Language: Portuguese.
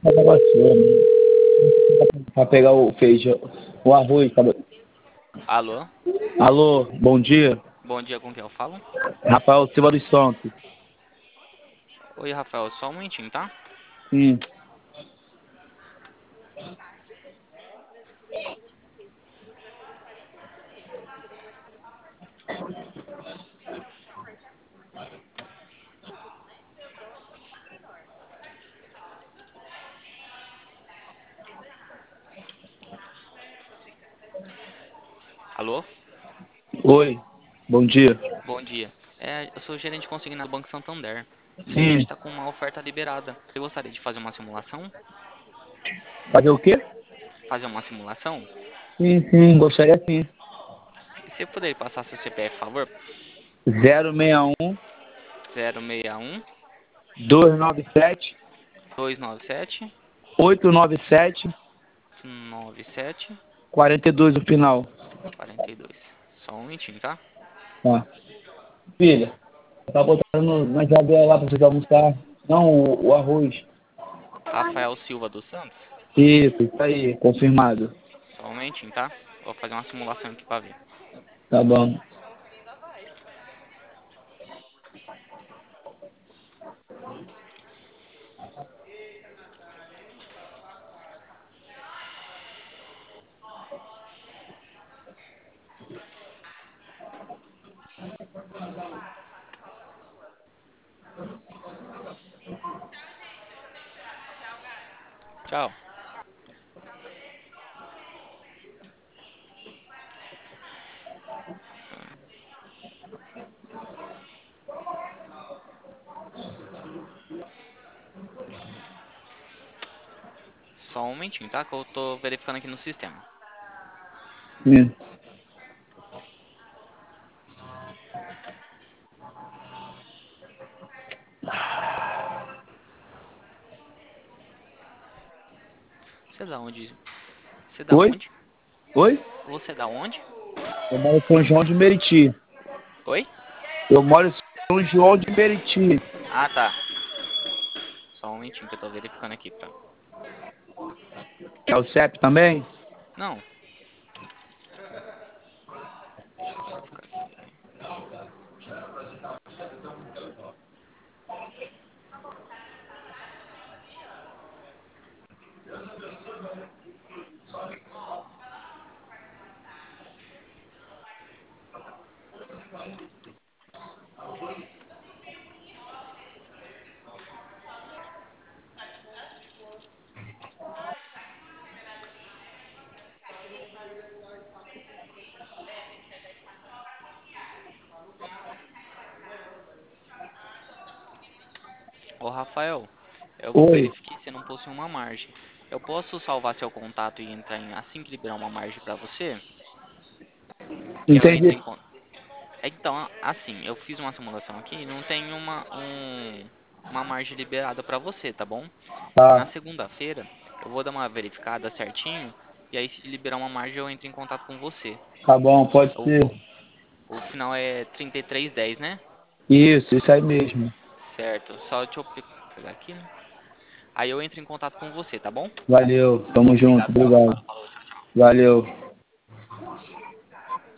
da vassoura, pra pegar o feijão, o arroz. Alô? Alô, bom dia. Bom dia, com quem eu falo? Rafael Silva dos Santos. Oi, Rafael, só um momentinho, tá? Sim. Alô? Oi, bom dia. Bom dia. Eu sou gerente de consignado do Banco Santander. E a gente Sim. está com uma oferta liberada. Você gostaria de fazer uma simulação? Fazer o quê? Fazer uma simulação? Sim, gostaria sim. E você poderia passar seu CPF, por favor? 061 061 297 297 897 97 42 no final. 42. Só um momentinho, tá? Tá. Filha, tá botando na geladeira lá pra você almoçar. Não, o arroz. Rafael Silva dos Santos. Isso aí, confirmado. Só um momentinho, tá? Vou fazer uma simulação aqui pra ver. Tá bom. Tchau. Só um momentinho, tá? Que eu tô verificando aqui no sistema. Sim. Você é da onde? Você é da Oi? onde? Oi? Você é da onde? Eu moro em São João de Meriti. Oi? Eu moro em São João de Meriti. Ah, tá. Só um momentinho que eu tô verificando aqui, pra... É o CEP também? Não. Deixa eu verificar aqui. Ô, Rafael, eu Oi, verifiquei se não possui uma margem. Eu posso salvar seu contato e entrar em assim que liberar uma margem pra você? Que eu entre entendi. em contato. Então, assim, eu fiz uma simulação aqui e não tem uma margem liberada pra você, tá bom? Na Tá, segunda-feira, eu vou dar uma verificada certinho e aí se liberar uma margem eu entro em contato com você. tá bom, pode O, ser. o final é 3310, né? Isso aí mesmo. Certo. Só deixa eu pegar aqui, né? Aí eu entro em contato com você, tá bom? Valeu, tamo junto, Obrigado pela obrigado. ajuda. Falou, tchau, tchau. Valeu.